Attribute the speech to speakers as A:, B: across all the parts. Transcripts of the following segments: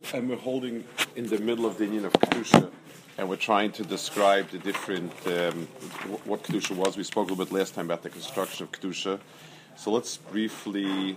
A: And we're holding in the middle of the union of Kedusha, and we're trying to describe the different, what Kedusha was. We spoke a little bit last time about the construction of Kedusha. So let's briefly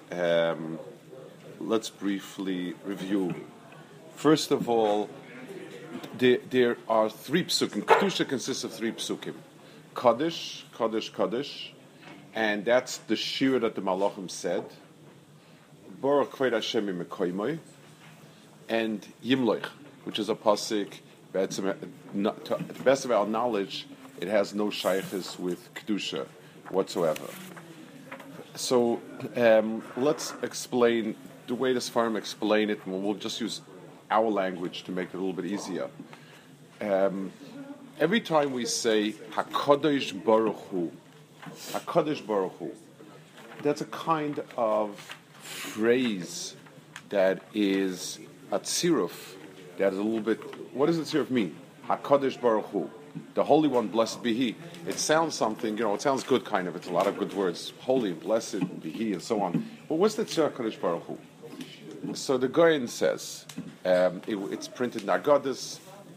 A: review. First of all, there are three psukim. Kedusha consists of three psukim. Kaddish, Kaddish, Kaddish, and that's the shir that the Malachim said. Baruch Kved Hashem Mekoymoi, and Yimloich, which is a pasuk. To the best of our knowledge, it has no shaykhis with kedusha whatsoever. So let's explain the way the Sfarim explain it, and we'll just use our language to make it a little bit easier. Every time we say Hakadosh Baruch Hu, Hakadosh Baruch Hu, that's a kind of phrase that is a tziruf, that is a little bit. What does the tziruf mean? Hakadosh Baruch Hu, the Holy One, blessed be He. It sounds something, it sounds good, kind of. It's a lot of good words, holy, blessed be He, and so on. But what's the tziruf Hakadosh Baruch Hu? So the Goyen says, it's printed in Agadas.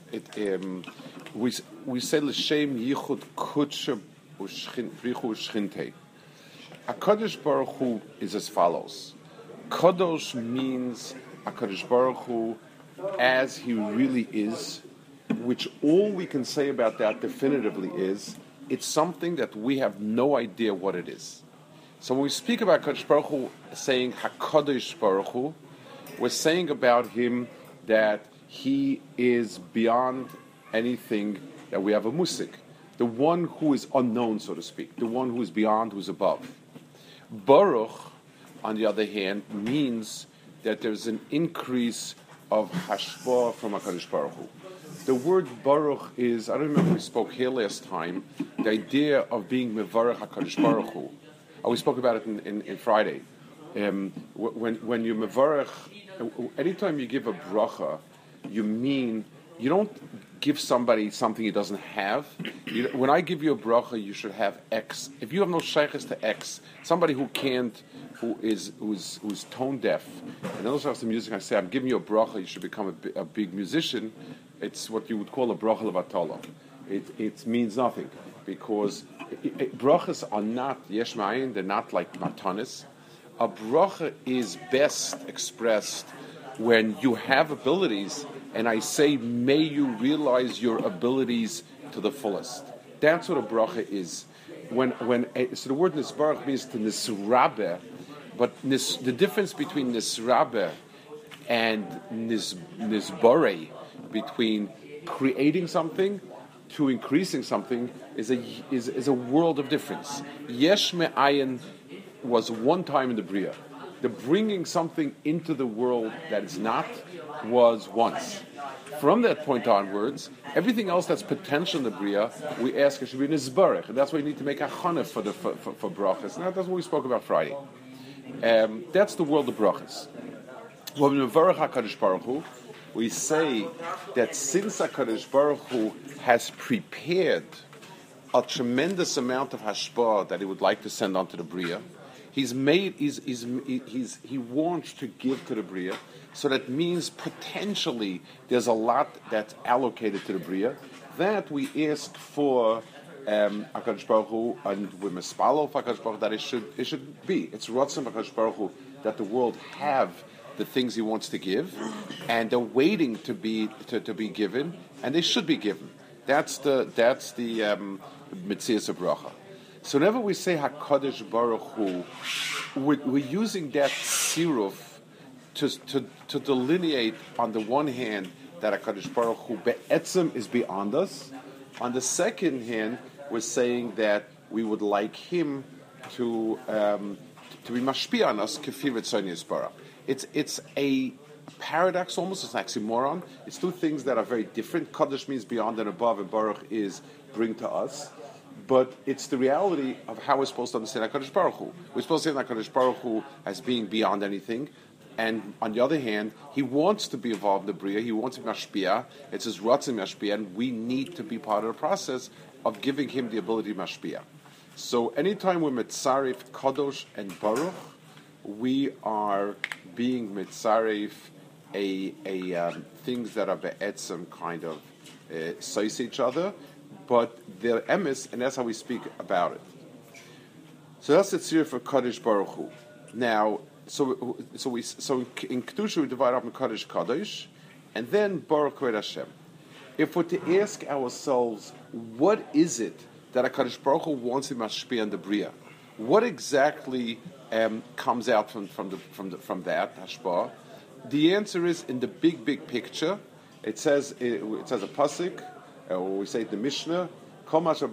A: We say l'shem yichud kudsha brichu shchintei. Hakadosh Baruch Hu is as follows. Kadosh means HaKadosh Baruch Hu as He really is, which all we can say about that definitively is it's something that we have no idea what it is. So when we speak about HaKadosh Baruch Hu saying HaKadosh Baruch Hu, we're saying about Him that He is beyond anything that we have a musik. The one who is unknown, so to speak. The one who is beyond, who is above. Baruch, on the other hand, means that there's an increase of hashpah from HaKadosh Baruch Hu. The word Baruch is, I don't remember if we spoke here last time, the idea of being mevarach HaKadosh Baruch Hu. We spoke about it in Friday. When you mevarach, anytime you give a bracha, you don't give somebody something he doesn't have. When I give you a bracha, you should have X. If you have no shaykhs to X, somebody who can't, who's tone deaf, and also has the music, I say, I'm giving you a bracha, you should become a big musician. It's what you would call a bracha levatala. It means nothing, because brachas are not yesh ma'ayin, they're not like matanis. A bracha is best expressed when you have abilities, and I say, may you realize your abilities to the fullest. That's what a bracha is. So the word nisbarach means to nisrabe, but the difference between nisrabe and nisbore, between creating something to increasing something, is a world of difference. Yesh me'ayin was one time in the Bria. The bringing something into the world that is not was once. From that point onwards, everything else that's potential in the Bria, we ask it should be nisbarach, and that's why you need to make a chanef for brachas. And that's what we spoke about Friday. That's the world of brachas. When we mevarach HaKadosh Baruch Hu, we say that since HaKadosh Baruch Hu has prepared a tremendous amount of hashpah that He would like to send onto the Bria, He wants to give to the Bria, so that means potentially there's a lot that's allocated to the Bria. That we ask for HaKadosh Baruch Hu, and we mispalo for HaKadosh Baruch Hu that it should be. It's Ratzon HaKadosh Baruch Hu that the world have the things He wants to give, and they're waiting to be given, and they should be given. That's the Metzias of Bracha. So whenever we say HaKadosh Baruch Hu, we're using that siruf to delineate, on the one hand, that HaKadosh Baruch Hu be'etzem is beyond us. On the second hand, we're saying that we would like Him to be mashpia on us, kefir v'tzon yisbarach. It's a paradox almost, it's an oxymoron. It's two things that are very different. Kaddish means beyond and above, and Baruch is bring to us. But it's the reality of how we're supposed to understand HaKadosh Baruch Hu. We're supposed to understand HaKadosh Baruch Hu as being beyond anything. And on the other hand, He wants to be involved in the Bria. He wants to be mashpia. It's His ratzon mashpia, and we need to be part of the process of giving Him the ability to mashpia. So anytime we're mitzaref Kadosh and Baruch, we are being mitzaref things that are be'etzem kind of size each other, but they're emes, and that's how we speak about it. So that's the tzir for Kadosh Baruch Hu. Now, so in Kedusha we divide up in Kadosh Kadosh, and then Baruch Kvod Hashem. If we're to ask ourselves, what is it that HaKadosh Baruch Hu wants to mashpia on the Bria? What exactly comes out from that hashpah? The answer is in the big picture. It says a pasuk, or we say it in the Mishnah. HaKadosh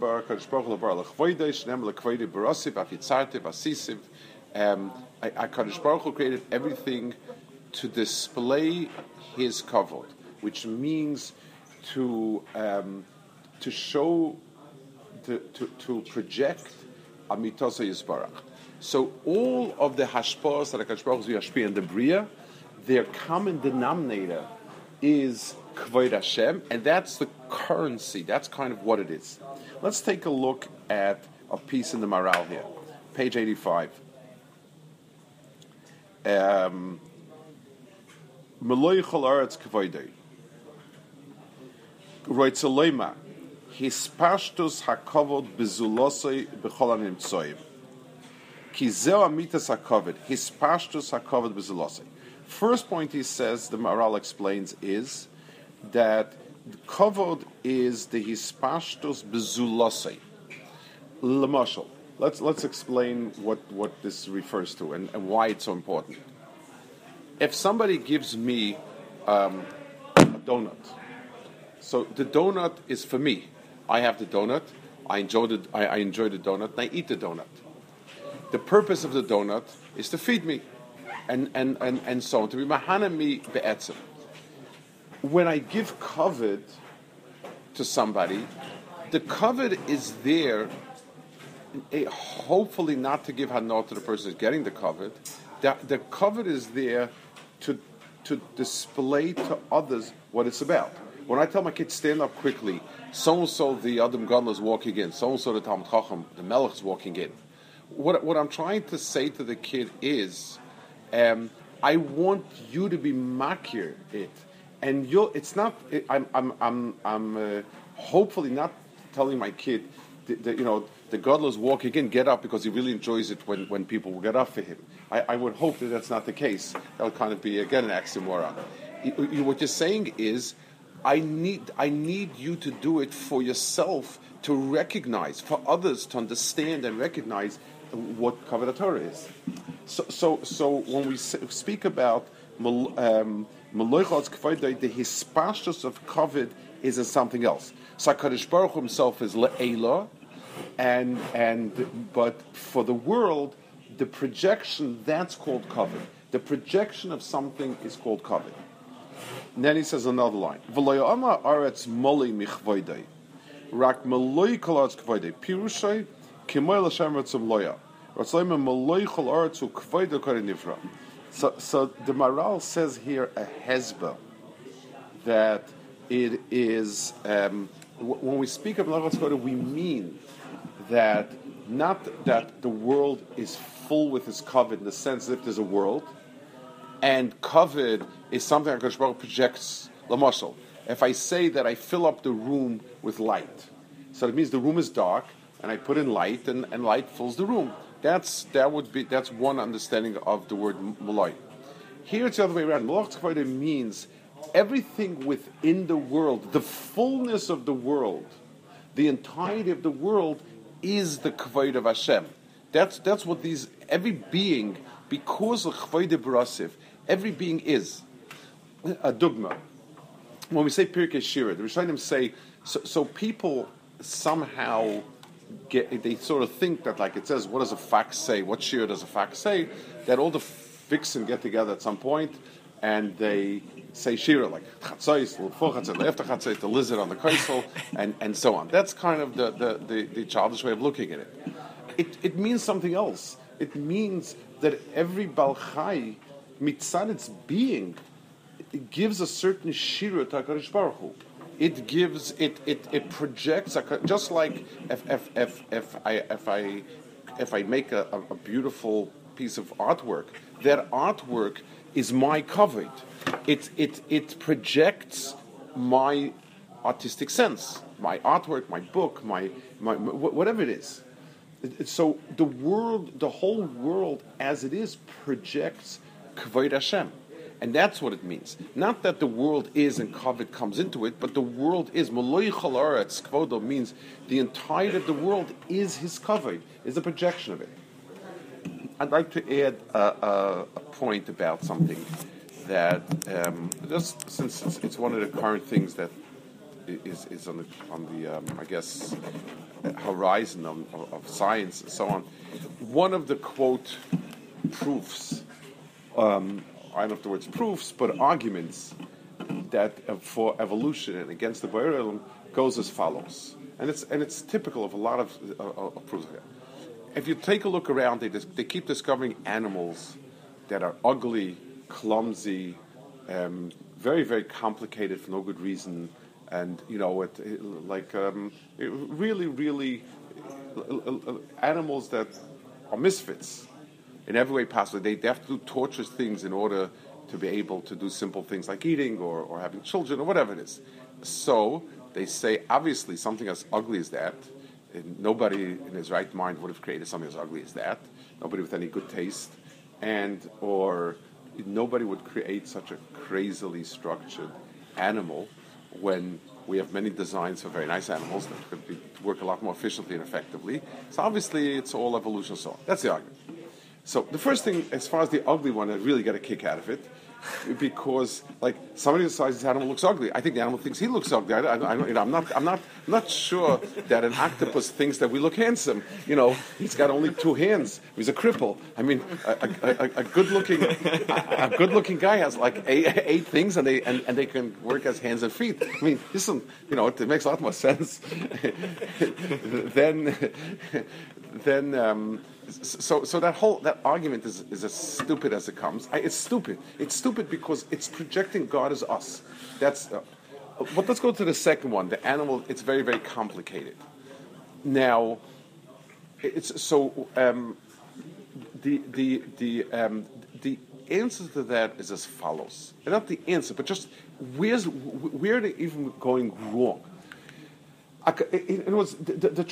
A: Baruch Hu created everything to display His kavod, which means to show, to project Amitos Yisbarach. So all of the hashpahs that HaKadosh Baruch Hu Yashpia in the Bria, their common denominator is Kvod Hashem, and that's the currency. That's kind of what it is. Let's take a look at a piece in the Maral here, page 85. Meloi Chol Aretz Kvodei. Roitzeleima, Hispashtus hakavod bezulosei b'chol hanimtsoim. Ki zeh amitas hakavod, Hispashtus hakavod bezulosei. First point he says, the Maral explains, is that the kavod is the Hispashtus bezulosei. L'mashal. Let's explain what this refers to and why it's so important. If somebody gives me a donut, so the donut is for me. I have the donut. I enjoy the donut, and I eat the donut. The purpose of the donut is to feed me, and so on, to be mahana me be'etzem. When I give kavod to somebody, the kavod is there, hopefully not to give hanot to the person who's getting the kavod. The kavod is there to display to others what it's about. When I tell my kids, stand up quickly, so-and-so the Adam Gadol is walking in, so-and-so the Talmud Chacham, the Melech is walking in. What I'm trying to say to the kid is, I want you to be makir it, and it's not. I'm hopefully not telling my kid, the Gadol is walking in, get up, because he really enjoys it when people will get up for him. I would hope that that's not the case. That would kind of be again an oxymoron. What you're saying is, I need you to do it for yourself, to recognize, for others to understand and recognize what Kavod Torah is. So when we speak about Meloichos Kvodei, the hispashtus of Kavod is in something else. So HaKadosh Baruch Hu himself is Le'ela, but for the world, the projection, that's called Kavod. The projection of something is called Kavod. And then he says another line. V'loyama aretz moli michvoidei. Rak meloi kol aretz kvoidei. Pirushai k'moy l'shem retzum loya. Ratzleima meloi kol aretz hu kvoidei kore nivra. So the Maral says here a hezbah that it is, when we speak of Melech Kvoidei, we mean that not that the world is full with his kavod in the sense that there's a world, and kavod is something HaKadosh Baruch Hu projects. L'mashal, if I say that I fill up the room with light, so it means the room is dark, and I put in light, and light fills the room. That's one understanding of the word malay. Here it's the other way around. Melech Kvoidei means everything within the world, the fullness of the world, the entirety of the world is the Kvoid of Hashem. That's what every being, because of Kvoidei Barasiv, every being is. A dogma. When we say Pirkei Shira, the Rishonim say, so people somehow they sort of think that, like it says, what does a fax say? What Shira does a fax say? That all the fixin get together at some point and they say Shira, like Chatzos, before Chatzos, after Chatzos, the lizard on the kaisel, and so on. That's kind of the childish way of looking at it. It means something else. It means that every Bal Chai, mitzad its being, it gives a certain shira to HaKadosh Baruch Hu. It gives it projects, just like if I make a beautiful piece of artwork, that artwork is my kavod. it projects my artistic sense, my artwork, my book, my whatever it is. So the whole world as it is projects Kavod Hashem. And that's what it means. Not that the world is and Kavod comes into it, but the world is. Moloi Chol Haaretz, Kvodo means the entirety of the world is his Kavod, is a projection of it. I'd like to add a point about something that, just since it's one of the current things that is on the I guess, horizon of science and so on. One of the quote proofs, I don't know if the words proofs, but arguments that for evolution and against the Borei Olam goes as follows, and it's typical of a lot of proofs here. If you take a look around, they keep discovering animals that are ugly, clumsy, very, very complicated for no good reason, and really, really animals that are misfits in every way possible. They have to do torturous things in order to be able to do simple things like eating or having children or whatever it is. So they say, obviously, something as ugly as that, and nobody in his right mind would have created something as ugly as that. Nobody with any good taste, or nobody would create such a crazily structured animal when we have many designs for very nice animals that could work a lot more efficiently and effectively. So obviously, it's all evolution. So that's the argument. So the first thing, as far as the ugly one, I really got a kick out of it, because like somebody decides this animal looks ugly. I think the animal thinks he looks ugly. I'm not sure that an octopus thinks that we look handsome. He's got only 2 hands. He's a cripple. I mean, a good-looking guy has like eight things, and they can work as hands and feet. I mean, listen, it makes a lot more sense. So that argument is as stupid as it comes. It's stupid. It's stupid because it's projecting God as us. That's. But let's go to the second one. The animal. It's very, very complicated. Now, it's so. The answer to that is as follows. And not the answer, but just where are they even going wrong? In other words, the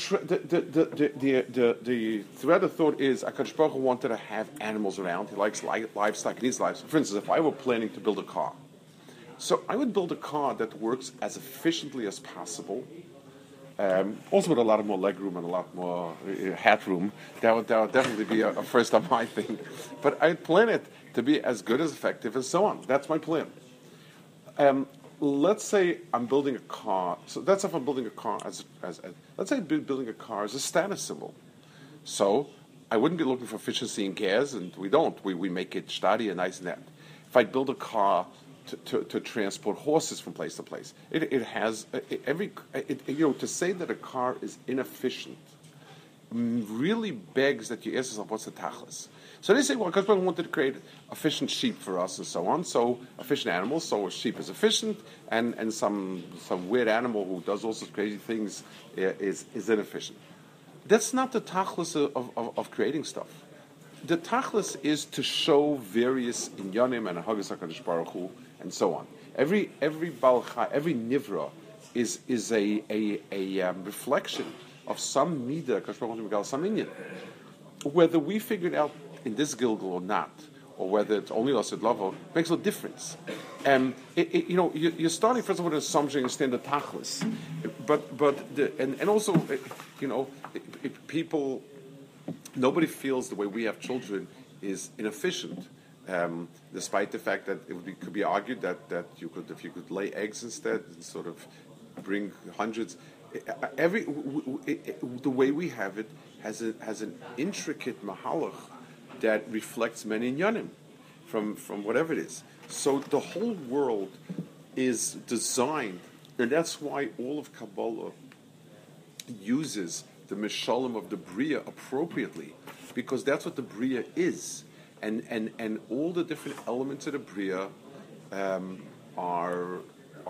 A: thread of thought is HaKadosh Baruch Hu wanted to have animals around. He likes livestock. He needs livestock. For instance, if I were planning to build a car, so I would build a car that works as efficiently as possible, also with a lot more legroom and a lot more headroom. That would definitely be a first on my thing. But I'd plan it to be as good as effective and so on. That's my plan. Let's say I'm building a car. So that's if I'm building a car as let's say I'm building a car as a status symbol. So I wouldn't be looking for efficiency in gas, and we don't. We make it steady and nice and that. If I build a car to transport horses from place to place, it has to say that a car is inefficient really begs that you ask yourself, what's the tachlis? So they say, well, because we wanted to create efficient sheep for us and so on, so efficient animals, so a sheep is efficient, and some weird animal who does all sorts of crazy things is inefficient. That's not the tachlis of creating stuff. The tachlis is to show various inyanim and hagas HaKadosh Baruch Hu and so on. Every balcha, every nivra is a reflection of some midah HaKadosh Baruch Hu megal some inyan. Whether we figured out in this Gilgal or not, or whether it's only Lasid Lavo, makes no difference. You're starting first of all with an assumption you understand the tachlis, and also people, nobody feels the way we have children is inefficient, despite the fact that could be argued that if you could lay eggs instead and sort of bring hundreds. The way we have it has an intricate mahalach that reflects many inyanim from whatever it is. So the whole world is designed, and that's why all of Kabbalah uses the Mishalim of the Bria appropriately, because that's what the Bria is, and all the different elements of the Bria are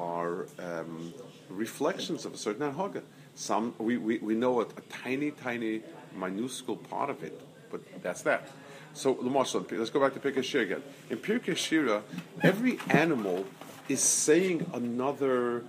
A: reflections of a certain anhaga. Some we know a tiny minuscule part of it, but that's that. So, let's go back to Pirkei Shira again. In Pirkei Shira, every animal is saying another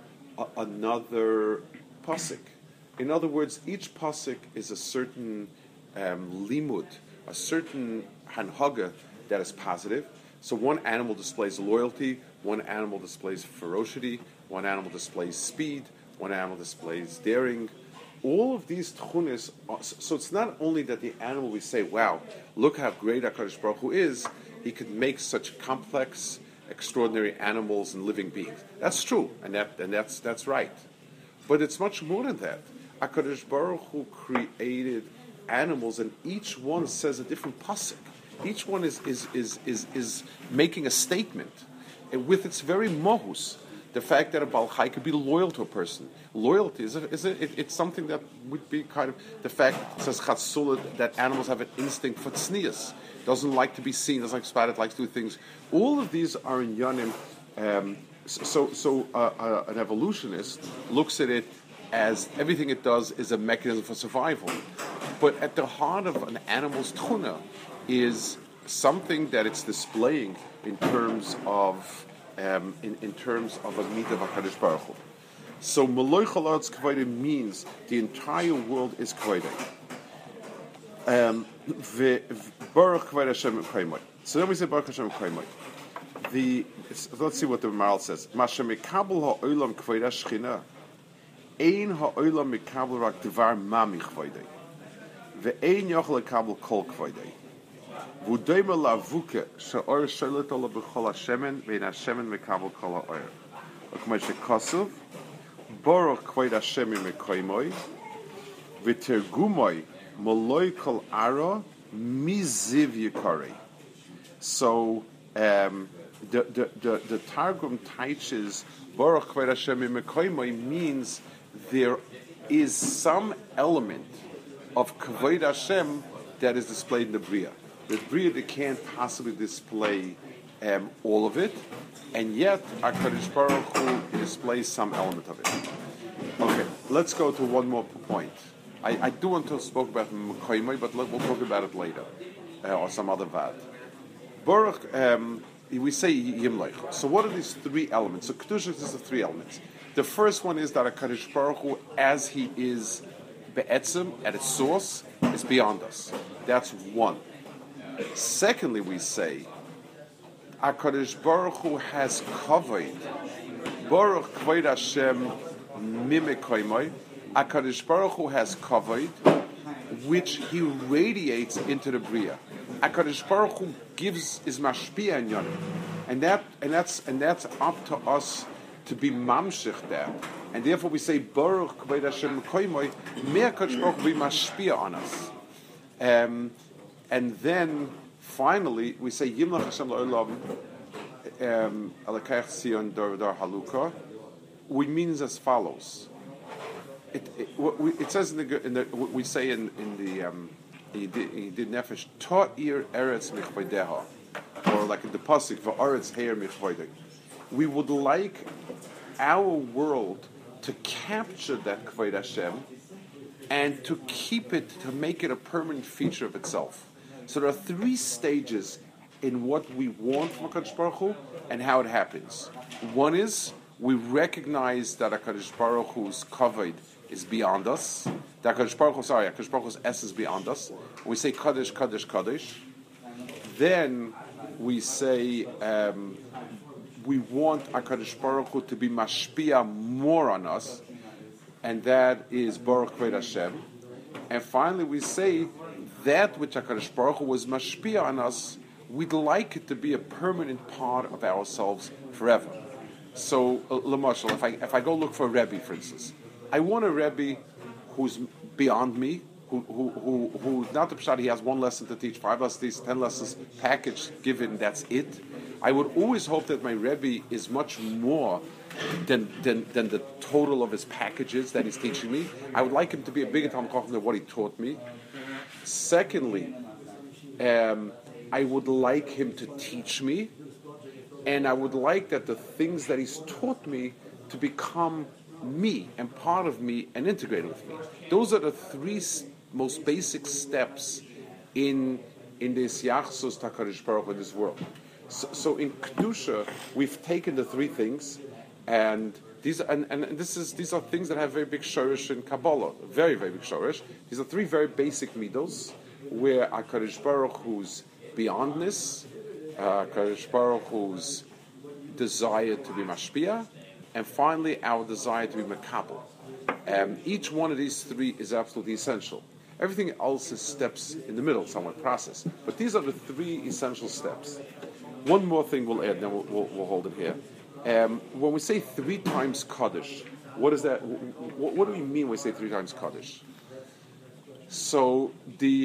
A: pasuk. In other words, each pasuk is a certain limud, a certain hanhaga that is positive. So one animal displays loyalty, one animal displays ferocity, one animal displays speed, one animal displays daring. All of these tchunis, so it's not only that the animal we say, wow, look how great HaKadosh Baruch Hu is, he could make such complex, extraordinary animals and living beings. That's true, and that's right. But it's much more than that. HaKadosh Baruch Hu created animals, and each one says a different pasuk. Each one is making a statement, and with its very mohus. The fact that a Baal Chai could be loyal to a person. Loyalty it's something that would be kind of the fact, says Chatzula, that animals have an instinct for tznius. Doesn't like to be seen, doesn't like spotted, likes to do things. All of these are in Yanim. An evolutionist looks at it as everything it does is a mechanism for survival. But at the heart of an animal's tchuna is something that it's displaying in terms of in terms of a mitzvah of HaKadosh Baruch Hu. So Maloi Chalad's Kavod means the entire world is Kavod. Baruch Kavod Hashem Kavod. So then we say Baruch Hashem Kavod. Let's see what the Maral says. Mashem Mikabel HaOlam Kavod HaShchina Ein HaOlam Mikabel Rak Devar Mami Kavod Ve'ein Yochel Kabel Kol Kavod. V'udayma lavuke she'or sholet ola b'chol hashemen ve'in hashemen mekabel kol ha'or. L'kmay shekasuv Baruch kvod Hashem mekoimoy v'tergumoy moloi kol ara miziv yikari. So the Targum teaches Baruch kvod Hashem mekoimoy means there is some element of kvod Hashem that is displayed in the Bria. The Bria that can't possibly display all of it, and yet HaKadosh Baruch Hu displays some element of it. Okay, let's go to one more point. I do want to speak about Mekoimai, but we'll talk about it later, or some other vad. Baruch, we say Yimleich. So what are these three elements? So Kedusha is the three elements. The first one is that HaKadosh Baruch Hu, as he is Be'etzim, at its source, is beyond us. That's one. Secondly, we say HaKadosh Baruch Hu has covered Baruch Kvod Hashem Mimekoimoi. HaKadosh Baruch Hu has covered, which he radiates into the Bria. HaKadosh Baruch Hu is mashpia in Yonim, and that's up to us to be mamshich that. And therefore we say Baruch Kvod Hashem Mimekoimoi. May HaKadosh Baruch Hu be mashpia on us. And then finally we say Yimlach Hashem La'olam Alakach Sion Dar Haluka, which means as follows. It says we say in the Nefesh Ta'ir Eretz Michvodeha, or like in the pasuk Va'aretz Heir Michvodei. We would like our world to capture that Kvod Hashem and to keep it, to make it a permanent feature of itself. So there are three stages in what we want from HaKadosh Baruch Hu and how it happens. One is we recognize that HaKadosh Baruch Hu's covered is beyond us. That HaKadosh Baruch Hu's essence is beyond us. We say Kadosh, Kadosh, Kadosh. Then we say we want HaKadosh Baruch Hu to be mashpia more on us, and that is Baruch Kvod Hashem. And finally we say that which HaKadosh Baruch Hu was mashpia on us, we'd like it to be a permanent part of ourselves forever. So, Lamashal, if I go look for a Rebbe, for instance, I want a Rebbe who's beyond me, who not the pshat, he has one lesson to teach, 5 lessons, 10 lessons, package given, that's it. I would always hope that my Rebbe is much more than the total of his packages that he's teaching me. I would like him to be a bigger Talmid Chacham than what he taught me. Secondly, I would like him to teach me, and I would like that the things that he's taught me to become me and part of me and integrated with me. Those are the three most basic steps in in this Yachsus HaKadosh Baruch Hu in this world. So in Kedusha, we've taken the three things, and these are things that have very big shorish in Kabbalah, very, very big shorish. These are three very basic midos, where HaKadosh Baruch Hu's beyondness, HaKadosh Baruch Hu's desire to be mashpia, and finally our desire to be makabel. Each one of these three is absolutely essential. Everything else is steps in the middle, somewhat process. But these are the three essential steps. One more thing we'll add, then we'll hold it here. When we say 3 times Kaddish, what is that? What do we mean when we say 3 times Kaddish? So the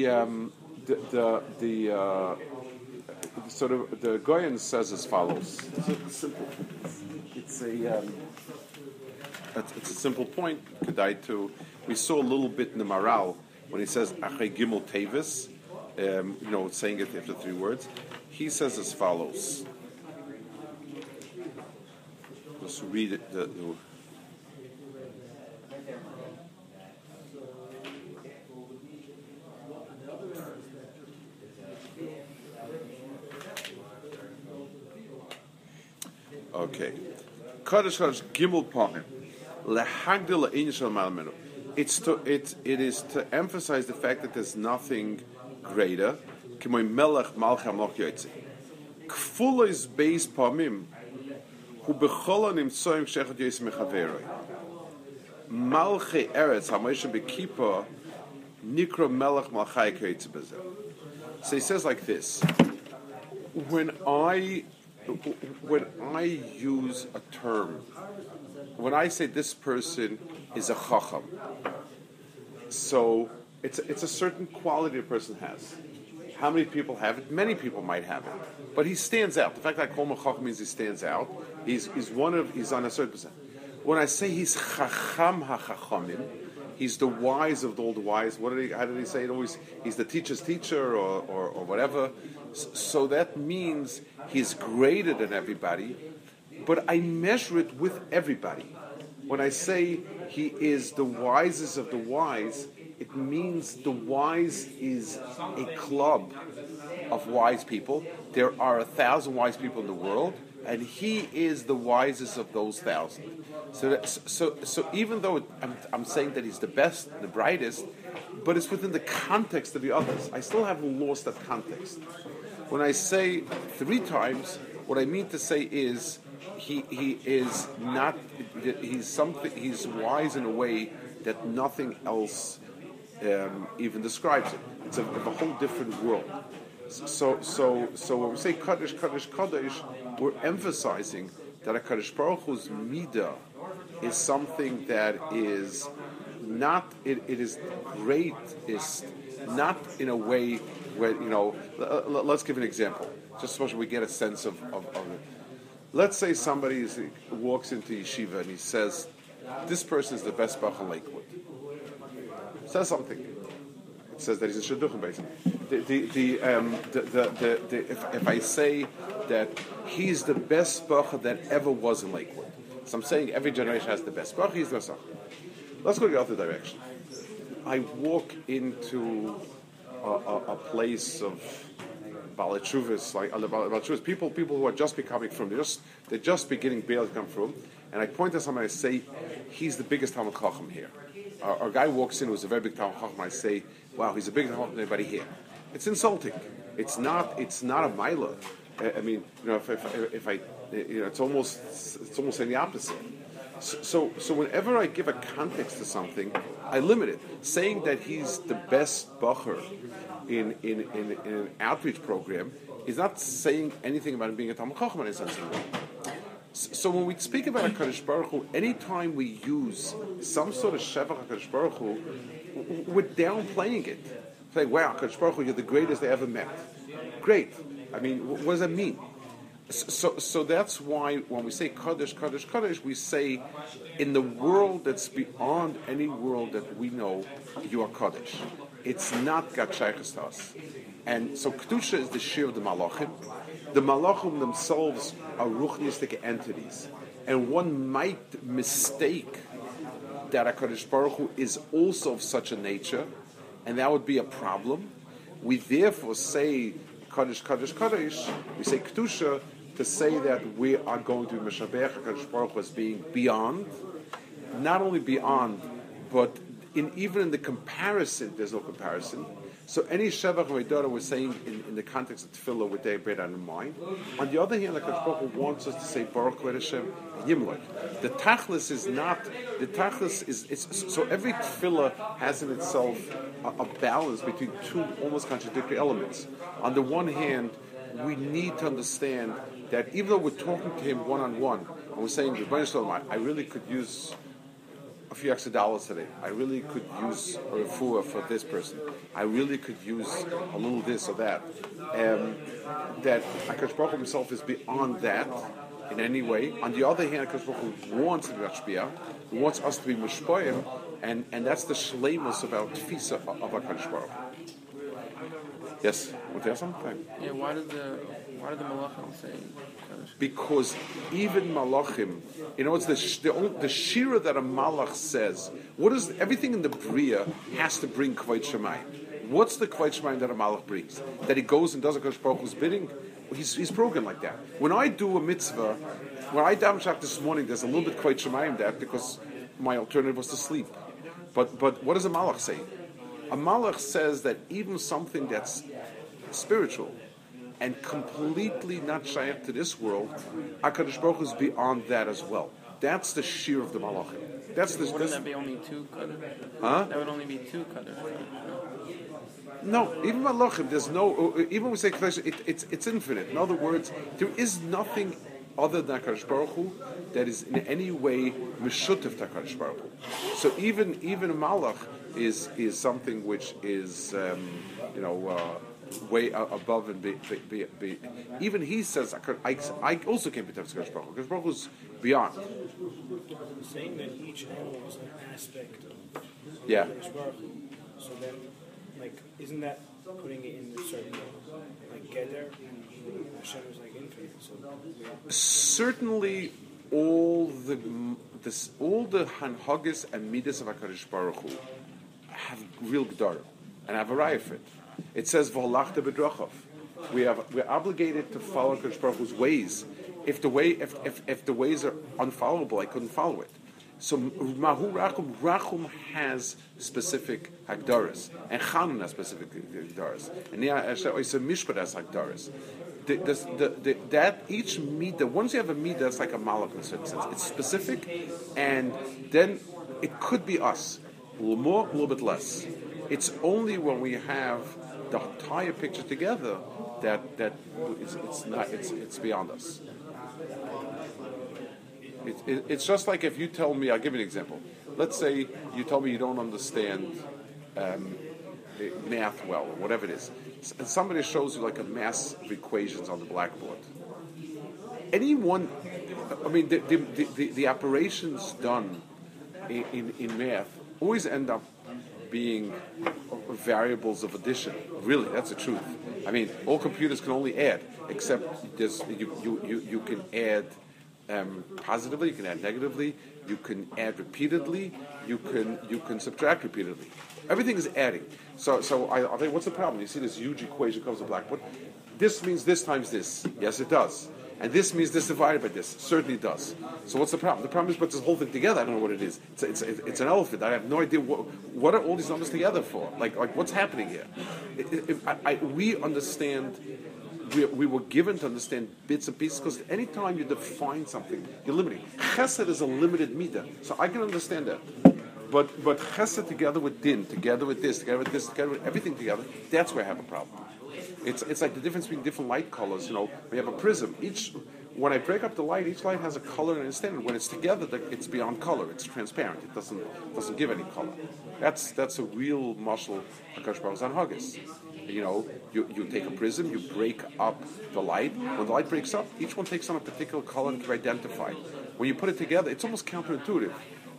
A: Goyen says as follows. It's a simple point. We saw a little bit in the Maral when he says Achei Gimel Tevis, saying it after 3 words. He says as follows. Let's read it. Okay. Kaddish Gimel Pamim. Lehagdil Ein Shel Malmenu. It is to emphasize the fact that there's nothing greater. K'moy Melech Malcha Malch Yotzei. Kfula is beis Pamim. Hu b'chol nimtzoyim shechad Yotzei mechaveroi. Malchei Eretz HaMoshe B'Kippur Nikro Melech Malchai Yotzei B'zeh. So he says like this: when I use a term, when I say this person is a chacham, so it's a certain quality a person has. How many people have it? Many people might have it, but he stands out. The fact that I call him a chacham means he stands out. He's on a certain percent. When I say he's chacham hachachamim, he's the wise of all the wise. How did he say it always? He's the teacher's teacher or whatever. So that means he's greater than everybody, but I measure it with everybody. When I say he is the wisest of the wise, it means the wise is a club of wise people. There are 1,000 wise people in the world, and he is the wisest of those 1,000. So even though I'm saying that he's the best, the brightest, but it's within the context of the others. I still haven't lost that context. When I say 3 times, what I mean to say is he is not. He's wise in a way that nothing else even describes it. It's a whole different world. So when we say Kaddish, Kaddish, Kaddish, we're emphasizing that a Kaddish Baruch Hu's midah is something that is not. It is great. Is not in a way where let's give an example, just so we get a sense of it. Let's say somebody walks into yeshiva and he says, "This person is the best bach in Lakewood." Says something. It says that he's a shidduchim basically. If I say that he's the best bach that ever was in Lakewood, so I'm saying every generation has the best bach. He's the best. Let's go the other direction. I walk into a place of Balatshuvas, like Balatshuvas, people who are just becoming from, they're just beginning barely to come from, and I point to someone and I say, he's the biggest Talmud Chacham here. A guy walks in who's a very big Talmud Chacham, and I say, wow, he's a bigger Talmud than anybody here. It's insulting. It's not a milah. I mean, if I it's almost saying the opposite. So whenever I give a context to something, I limit it. Saying that he's the best bacher in an outreach program is not saying anything about him being a Talmud Chacham in a sense. So when we speak about HaKadosh Baruch Hu, anytime we use some sort of Shevach HaKadosh Baruch Hu, we're downplaying it. Saying, wow, HaKadosh Baruch Hu, you're the greatest they ever met. Great. I mean, what does that mean? So that's why when we say Kaddish, Kaddish, Kaddish, we say in the world that's beyond any world that we know, you are Kaddish. It's not got shaykhs to us. And so Kedusha is the shir of the Malachim. The Malachim themselves are ruchnistic entities. And one might mistake that HaKadosh Baruch Hu is also of such a nature, and that would be a problem. We therefore say Kaddish, Kaddish, Kaddish. We say Kedusha to say that we are going to be Meshabech HaKadosh Baruch Hu as being beyond, not only beyond, but even in the comparison, there's no comparison. So any Shevach V'Eidara we're saying in the context of Tefillah with their bread in mind. On the other hand, like HaKadosh Baruch Hu wants us to say Baruch Kvod Hashem Yimlech. The Tachlis is not, the Tachlis is, so every Tefillah has in itself a balance between two almost contradictory elements. On the one hand, we need to understand that even though we're talking to him one-on-one, and we're saying, I really could use a few extra dollars today. I really could use a refuah for this person. I really could use a little this or that. That HaKadosh Baruch Hu himself is beyond that in any way. On the other hand, HaKadosh Baruch Hu wants to be Mashpia, he wants us to be Mishpoim, and that's the shleimus of our tfisa of HaKadosh Baruch Hu. Yes, want to ask something?
B: Yeah, why did the Malachim say?
A: Because even Malachim, it's the shira that a Malach says. What is everything in the Bria has to bring Kvod Shemayim? What's the Kvod Shemayim that a Malach brings? That he goes and does a HaKadosh Baruch Hu's bidding? He's broken like that. When I do a mitzvah, when I daven shach this morning, there's a little bit Kvod Shemayim that because my alternative was to sleep. But what does a Malach say? A Malach says that even something that's spiritual and completely not shaykh to this world, HaKadosh Baruch Hu is beyond that as well. That's the sheer of the Malachim.
B: Wouldn't that be only two qadr?
A: Huh?
B: That would only be two qadr.
A: No, even Malachim, there's no. Even when we say it's infinite. In other words, there is nothing other than HaKadosh Baruch Hu that is in any way mishutif to HaKadosh Baruch Hu. So even a Malach is something which is way above and be. Even he says I also can't be touched HaKadosh Baruch Hu. HaKadosh Baruch Hu is beyond.
C: Saying that each animal is an aspect of HaKadosh Baruch Hu. So then, isn't that putting it in a certain Geder, and Hashem is infinite? So
A: certainly, all the hanhagis and midas of HaKadosh Baruch Hu have real gedara and have a rayafit. It says v'holachta b'drachav. We're obligated to follow HaKadosh Baruch Hu's ways. If the ways are unfollowable, I couldn't follow it. So Mahu Rachum has specific hagdaras, and Chanun has specific hagdaras, and Mishpat has hagdaras. That each midah, once you have a midah, it's like a malach in a certain sense. It's specific, and then it could be us, a little more, a little bit less. It's only when we have the entire picture together that it's beyond us. It's just like if you tell me, I'll give you an example. Let's say you tell me you don't understand math well, or whatever it is. And somebody shows you a mass of equations on the blackboard. Anyone, the operations done in math always end up being variables of addition. Really, that's the truth. All computers can only add, except you can add positively, you can add negatively, you can add repeatedly, you can subtract repeatedly. Everything is adding. So I'll tell you, what's the problem? You see this huge equation comes to blackboard. This means this times this. Yes, it does. And this means this divided by this. Certainly it does. So what's the problem? The problem is put this whole thing together. I don't know what it is. It's an elephant. I have no idea what are all these numbers together for. Like what's happening here? We understand. We were given to understand bits and pieces because anytime you define something, you're limiting. Chesed is a limited midah, so I can understand that. But chesed together with din, together with this, together with this, together with everything together, that's where I have a problem. It's like the difference between different light colors. We have a prism. When I break up the light, each light has a color and a standard. When it's together, it's beyond color. It's transparent. It doesn't give any color. That's a real muscle. HaKadosh Baruch Hu Haggis. You take a prism, you break up the light. When the light breaks up, each one takes on a particular color and can be identified. When you put it together, it's almost counterintuitive.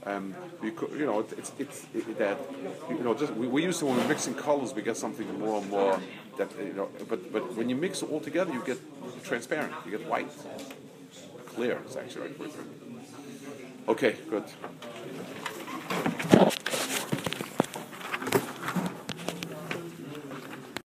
A: We used to, when we're mixing colors, we get something more and more that But when you mix it all together, you get transparent. You get white, clear. It's actually right. Okay, good.